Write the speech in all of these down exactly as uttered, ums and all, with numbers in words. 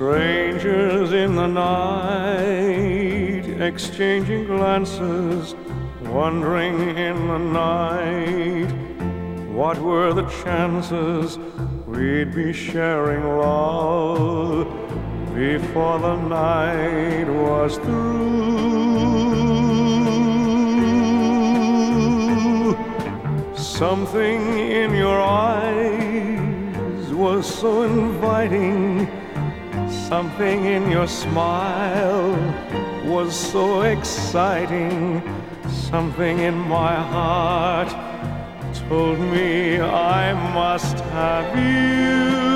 Strangers in the night, exchanging glances, wondering in the night, what were the chances we'd be sharing love before the night was through. Something in your eyes was so inviting, something in your smile was so exciting, something in my heart told me I must have you.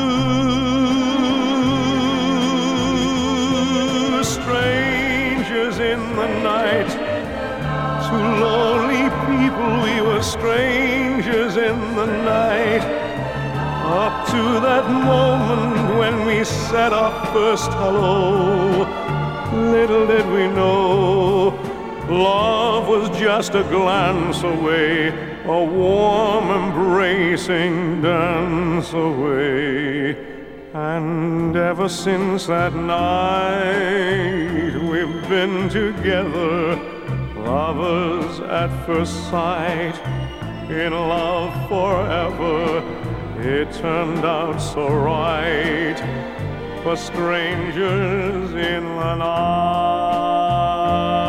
Strangers in the night, two lonely people, we were strangers in the night. Up to that moment when we said our first hello, little did we know, love was just a glance away, a warm embracing dance away. And ever since that night we've been together, lovers at first sight, in love forever. It turned out so right for strangers in the night.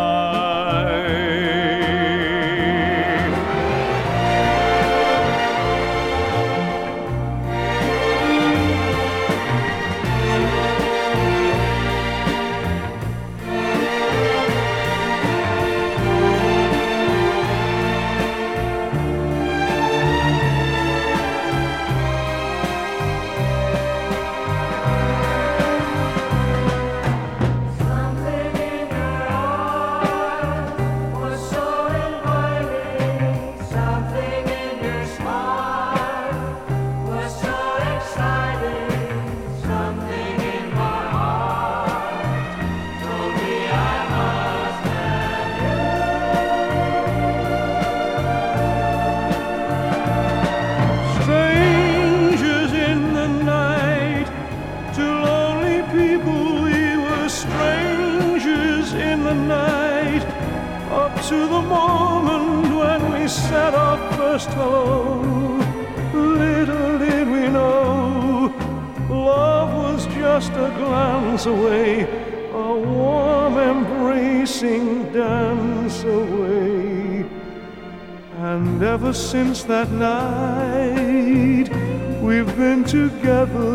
Night, up to the moment when we said our first hello, little did we know, love was just a glance away, a warm embracing dance away. And ever since that night we've been together,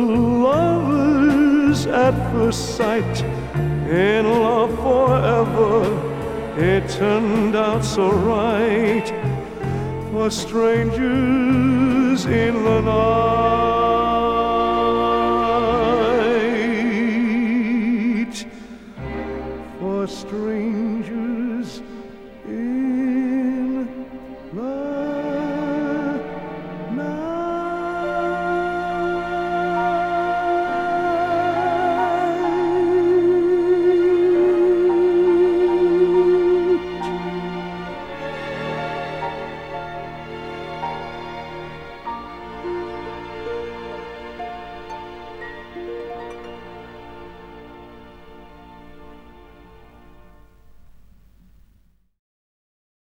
lovers at first sight, in love forever. It turned out so right for strangers in the night, for strangers